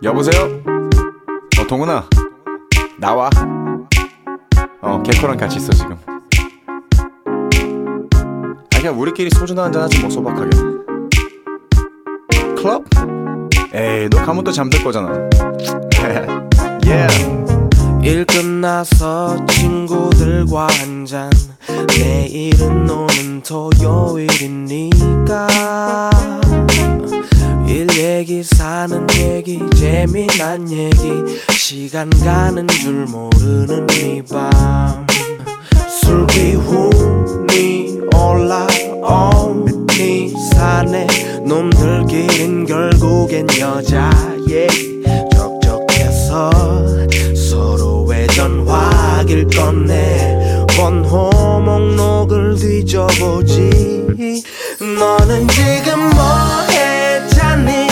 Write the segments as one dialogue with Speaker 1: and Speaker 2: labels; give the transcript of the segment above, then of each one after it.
Speaker 1: 여보세요? 동훈아 나와. 개코랑 같이 있어 지금. 그냥 우리끼리 소주나 한잔 하지 뭐 소박하게. 클럽? 에이 너 가면 또 잠들 거잖아. yeah.
Speaker 2: 일 끝나서 친구들과 한잔. 내일은 오는 토요일이니까 일 얘기 사는 얘기 재미난 얘기 시간 가는 줄 모르는 이 밤 술 기운이 올라오니 산에 놈들끼린 결국엔 여자 얘기 적적해서 서로의 전화기를 꺼내 번호 목록을 뒤져보지. 너는 지금 뭐해 자니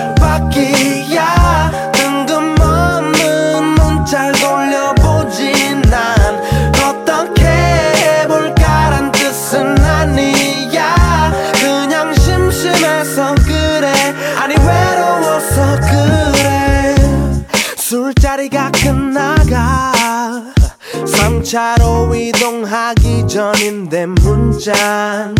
Speaker 2: 바퀴야 뜬금없는 문자를 돌려보지. 난 어떻게 해볼까란 뜻은 아니야. 그냥 심심해서 그래 아니 외로워서 그래. 술자리가 끝나가 3차로 이동하기 전인데 문자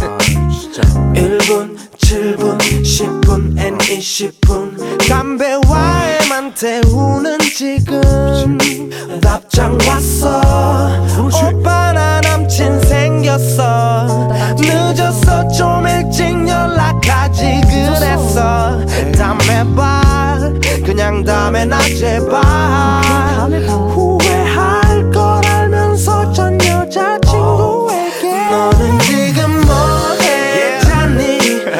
Speaker 2: 1분, 7분, 10분, 앤 20분 담배와에만 태우는 지금 답장 왔어. 오빠 나 남친 생겼어. 늦었어 좀 일찍 연락하지 그랬어. 다음에 봐 그냥 다음에 나 제발. 후회할 걸 알면서 전 여자친구에게 너는 지금 뭐해 자니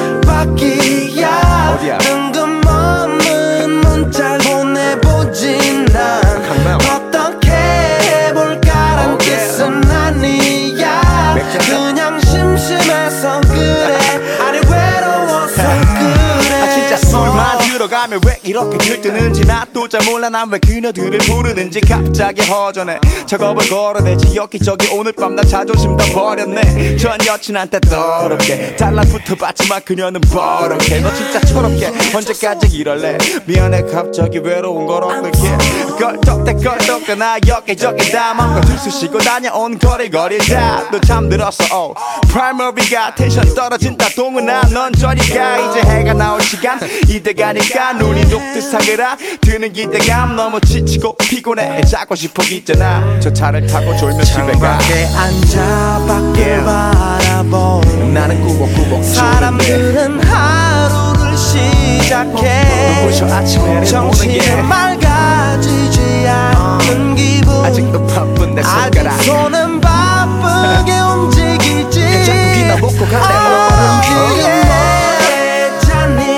Speaker 2: 바퀴야 뜬금없는 문자를 보내보지. 난 어떻게 해볼까란 뜻은 아니야. 그냥 심심해서 그래 아니 외로워서 그래.
Speaker 3: 진짜 술만 들어가면 왜 이렇게 들뜨는지 나도 잘 몰라. 난 왜 그녀들을 부르는지 갑자기 허전해. 작업을 걸어내지 여기저기 오늘 밤 나 자존심 다 버렸네. 전 여친한테 더럽게 달라붙어봤지만 그녀는 버럭해. 너 진짜 철없게 언제까지 이럴래. 미안해 갑자기 외로운 걸 어떡해. 껄떡대 나 여기저기 다 맘껏 들쑤 쉬고 다녀온 거리거리 다 또 잠들었어. 프라이머리가 텐션 떨어진다 동훈아 넌 저리가. 이제 해가 나올 시간 이대가니까 눈이 녹듯 사그라 드는 기대감 너무 지치고 피곤해 자고 싶어 있잖아. 저 차를 타고 졸면 집에 가.
Speaker 2: 창밖에 앉아 밖을 바라보네.
Speaker 3: 나는 꾸벅꾸벅
Speaker 2: 사람들은 하루를 시작해.
Speaker 3: 눈부셔 아침에는
Speaker 2: 정신이
Speaker 3: 오는 게
Speaker 2: 맑아지지 않는 기분.
Speaker 3: 아직도 바쁜 내 손가락
Speaker 2: 아직 손은 바쁘게 움직이지.
Speaker 3: 자꾸 기나 먹고 갈래.
Speaker 2: 지금 뭐해 자니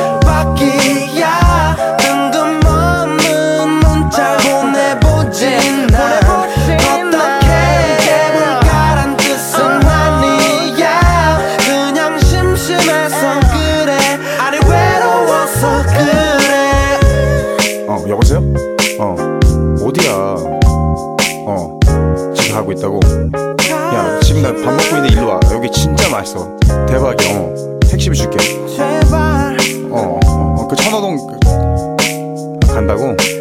Speaker 2: 바퀴야 뜬금없는 문자 보내보지. 난 어떻게 해볼까란 뜻은 아니야. 그냥 심심해서 그래 아니 외로워서 그래.
Speaker 1: 여보세요? 어디야? 지금 하고 있다고? 야 지금 나 밥 먹고 있는데 일로 와. 여기 진짜 맛있어. 대박이야. 택시비 줄게.
Speaker 2: 제발
Speaker 1: 그 천호동 간다고?